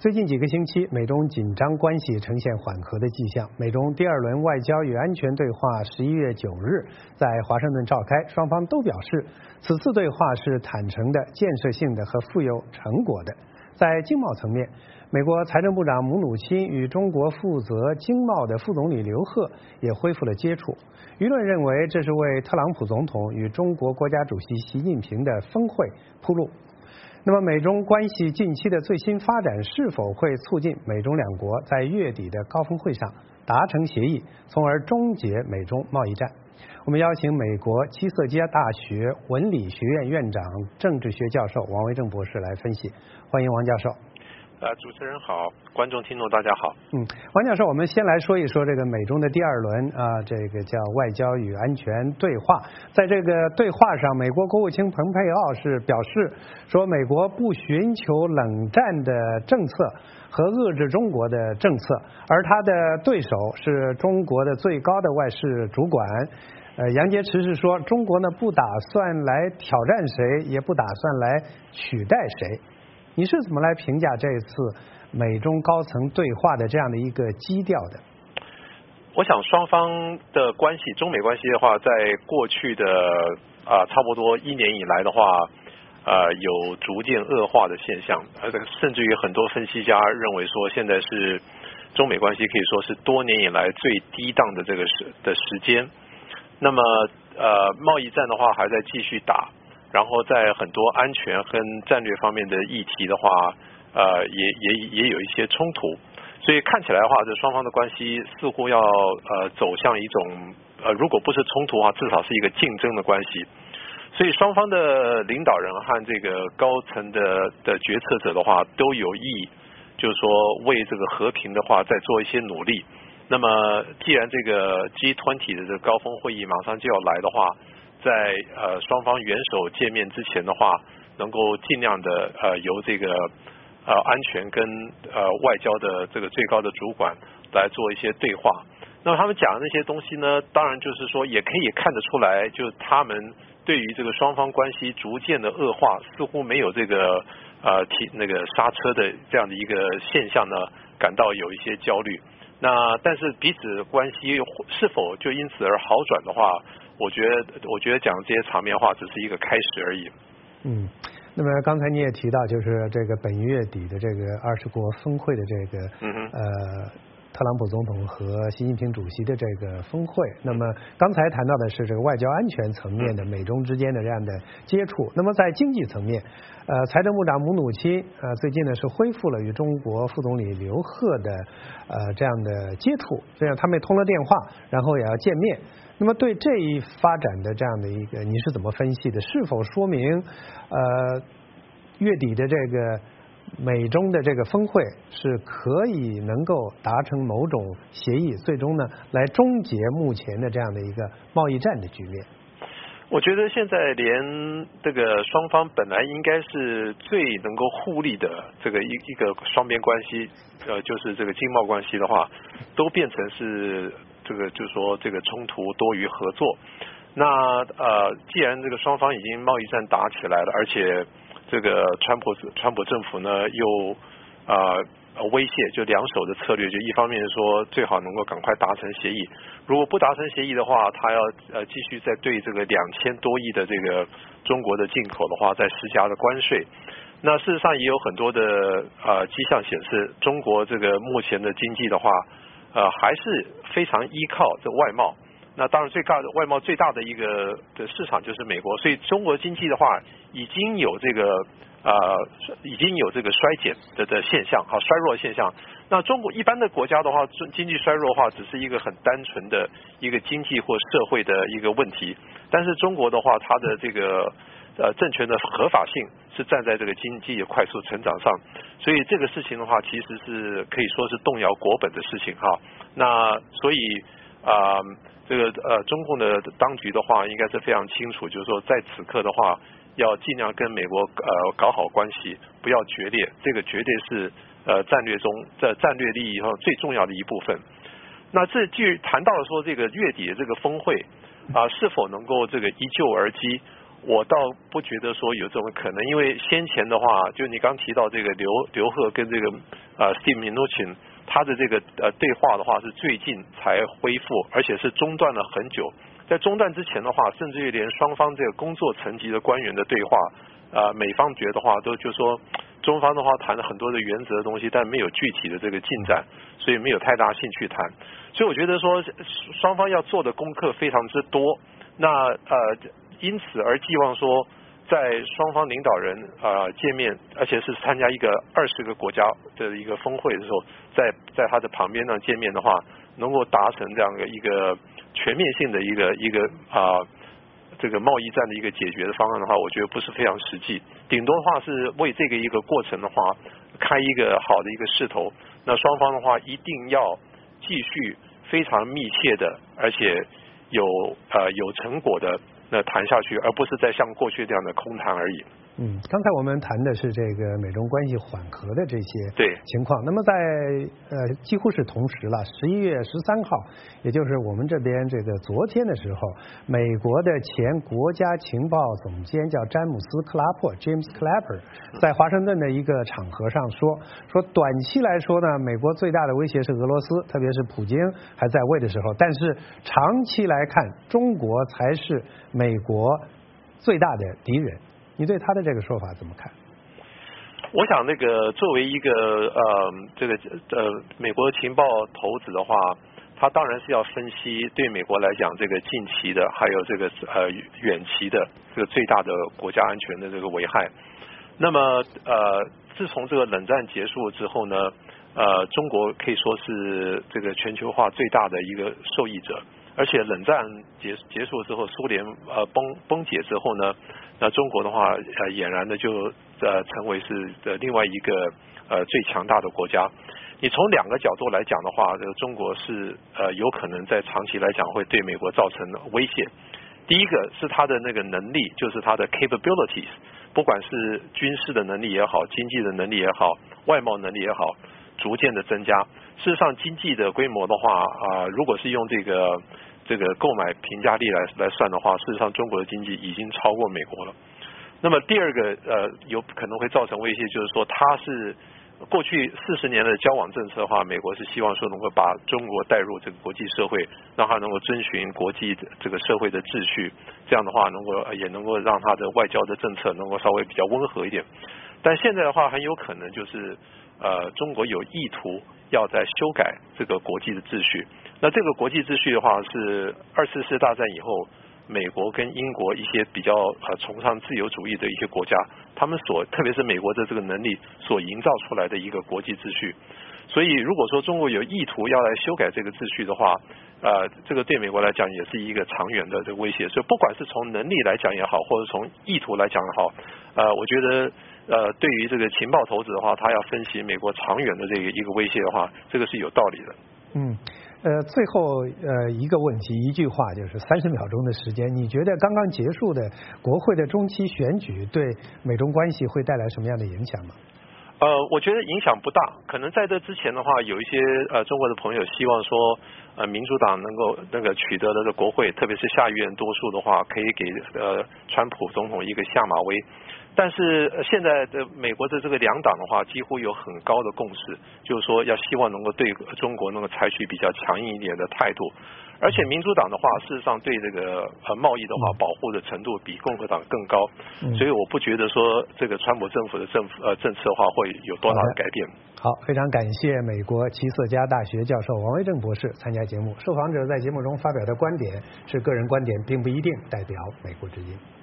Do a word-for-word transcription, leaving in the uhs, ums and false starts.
最近几个星期，美中紧张关系呈现缓和的迹象。美中第二轮外交与安全对话十一月九日在华盛顿召开，双方都表示，此次对话是坦诚的、建设性的和富有成果的。在经贸层面，美国财政部长姆努钦与中国负责经贸的副总理刘鹤也恢复了接触。舆论认为，这是为特朗普总统与中国国家主席习近平的峰会铺路。那么，美中关系近期的最新发展是否会促进美中两国在月底的高峰会上达成协议，从而终结美中贸易战？我们邀请美国基瑟基大学文理学院院长、政治学教授王维正博士来分析。欢迎王教授。 呃，主持人好，观众听众大家好。 嗯，王教授，我们先来说一说这个美中的第二轮啊，这个叫外交与安全对话。在这个对话上，美国国务卿蓬佩奥是表示说，美国不寻求冷战的政策和遏制中国的政策，而他的对手是中国的最高的外事主管。呃，杨洁篪是说，中国呢不打算来挑战谁，也不打算来取代谁。你是怎么来评价这次美中高层对话的这样的一个基调的？ 我想双方的关系，中美关系的话，在过去的啊、呃、差不多一年以来的话，呃有逐渐恶化的现象，而甚至于很多分析家认为说，现在是中美关系可以说是多年以来最低档的这个时的时间。那么呃贸易战的话还在继续打。然后在很多安全跟战略方面的议题的话，呃，也也也有一些冲突，所以看起来的话，这双方的关系似乎要呃走向一种呃，如果不是冲突的话，至少是一个竞争的关系。所以双方的领导人和这个高层的的决策者的话，都有意，就是说为这个和平的话，再做一些努力。那么，既然这个 G二十 的这个高峰会议马上就要来的话，在呃双方元首见面之前的话，能够尽量的呃由这个呃安全跟呃外交的这个最高的主管来做一些对话。那么他们讲的那些东西呢，当然就是说也可以看得出来，就是他们对于这个双方关系逐渐的恶化，似乎没有这个呃提那个刹车的这样的一个现象呢，感到有一些焦虑。那但是彼此关系是否就因此而好转的话，我觉得，我觉得讲这些场面话只是一个开始而已。 嗯，那么刚才你也提到，就是这个本月底的这个二十国峰会的这个， 嗯哼， 呃，特朗普总统和习近平主席的这个峰会。那么刚才谈到的是这个外交安全层面的美中之间的这样的接触。那么在经济层面，呃，财政部长姆努钦呃最近呢是恢复了与中国副总理刘鹤的呃这样的接触，这样他们也通了电话，然后也要见面。那么对这一发展的这样的一个，你是怎么分析的？是否说明呃月底的这个美中的这个峰会是可以能够达成某种协议，最终呢来终结目前的这样的一个贸易战的局面？ 我觉得现在连这个双方本来应该是最能够互利的这个一一个双边关系，呃，就是这个经贸关系的话，都变成是这个就是说这个冲突多于合作。那呃，既然这个双方已经贸易战打起来了，而且这个川普川普政府呢又呃威胁，就两手的策略，就一方面说最好能够赶快达成协议，如果不达成协议的话，他要呃继续再对这个两千多亿的这个中国的进口的话再施加的关税。那事实上也有很多的呃迹象显示，中国这个目前的经济的话，呃还是非常依靠这外贸。那当然最大的外贸最大的一个的市场就是美国，所以中国经济的话已经有这个呃已经有这个衰减的的现象，好衰弱的现象。那中国一般的国家的话，经济衰弱的话只是一个很单纯的一个经济或社会的一个问题，但是中国的话，它的这个呃政权的合法性是站在这个经济的快速成长上，所以这个事情的话，其实是可以说是动摇国本的事情哈。那所以啊。呃这个呃，中共的当局的话，应该是非常清楚，就是说，在此刻的话，要尽量跟美国呃搞好关系，不要决裂，这个绝对是呃战略中在战略利益上最重要的一部分。那这就谈到了说，这个月底的这个峰会啊、呃，是否能够这个一蹴而击？ 我倒不觉得说有这种可能，因为先前的话，就你刚提到这个刘刘鹤跟这个呃 Steve Mnuchin， 他的这个呃对话的话是最近才恢复，而且是中断了很久。在中断之前的话，甚至于连双方这个工作层级的官员的对话，呃，美方觉得话都就说中方的话谈了很多的原则的东西，但没有具体的这个进展，所以没有太大兴趣谈。所以我觉得说双方要做的功课非常之多，那呃因此而寄望说在双方领导人呃见面，而且是参加一个二十个国家的一个峰会的时候，在在他的旁边呢见面的话，能够达成这样的一个全面性的一个一个啊、呃、这个贸易战的一个解决的方案的话，我觉得不是非常实际。顶多的话是为这个一个过程的话开一个好的一个势头。那双方的话一定要继续非常密切的，而且有呃有成果的那谈下去，而不是再像过去这样的空谈而已。 嗯，刚才我们谈的是这个美中关系缓和的这些对情况。那么在呃几乎是同时了，十一月十三号，也就是我们这边这个昨天的时候，美国的前国家情报总监叫詹姆斯·克拉珀 （James Clapper） 在华盛顿的一个场合上说，说短期来说呢，美国最大的威胁是俄罗斯，特别是普京还在位的时候，但是长期来看，中国才是美国最大的敌人。你对他的这个说法怎么看？ 我想那个作为一个呃这个呃美国情报头子的话，他当然是要分析对美国来讲这个近期的还有这个呃远期的这个最大的国家安全的这个危害。那么呃自从这个冷战结束之后呢，呃中国可以说是这个全球化最大的一个受益者。而且冷战结结束之后，苏联呃崩崩解之后呢，那中国的话呃俨然的就呃成为是呃另外一个呃最强大的国家。你从两个角度来讲的话，这个中国是呃有可能在长期来讲会对美国造成威胁。第一个是它的那个能力，就是它的 capabilities， 不管是军事的能力也好，经济的能力也好，外贸能力也好，逐渐的增加。事实上，经济的规模的话啊、呃，如果是用这个这个购买评价力来来算的话，事实上中国的经济已经超过美国了。那么第二个呃有可能会造成威胁，就是说它是过去四十年的交往政策的话，美国是希望说能够把中国带入这个国际社会，让它能够遵循国际的这个社会的秩序，这样的话能够也能够让它的外交的政策能够稍微比较温和一点。但现在的话，很有可能就是呃中国有意图要在修改这个国际的秩序。那这个国际秩序的话，是二次世界大战以后，美国跟英国一些比较呃崇尚自由主义的一些国家，他们所特别是美国的这个能力所营造出来的一个国际秩序。所以如果说中国有意图要来修改这个秩序的话，呃，这个对美国来讲也是一个长远的这个威胁。所以不管是从能力来讲也好，或者从意图来讲也好，呃，我觉得呃对于这个情报头子的话，他要分析美国长远的这个一个威胁的话，这个是有道理的。 嗯。呃，最后呃一个问题，一句话，就是三十秒钟的时间，你觉得刚刚结束的国会的中期选举对美中关系会带来什么样的影响吗？ 呃，我觉得影响不大。可能在这之前的话，有一些呃中国的朋友希望说，呃民主党能够那个取得了这国会，特别是下议院多数的话，可以给呃川普总统一个下马威。但是现在的美国的这个两党的话，几乎有很高的共识，就是说要希望能够对中国能够采取比较强硬一点的态度。而且民主党的话，事实上对这个呃贸易的话保护的程度比共和党更高，所以我不觉得说这个川普政府的政府呃政策的话会有多大的改变。 好，非常感谢美国齐瑟加大学教授王维正博士参加节目。受访者在节目中发表的观点是个人观点，并不一定代表美国之音。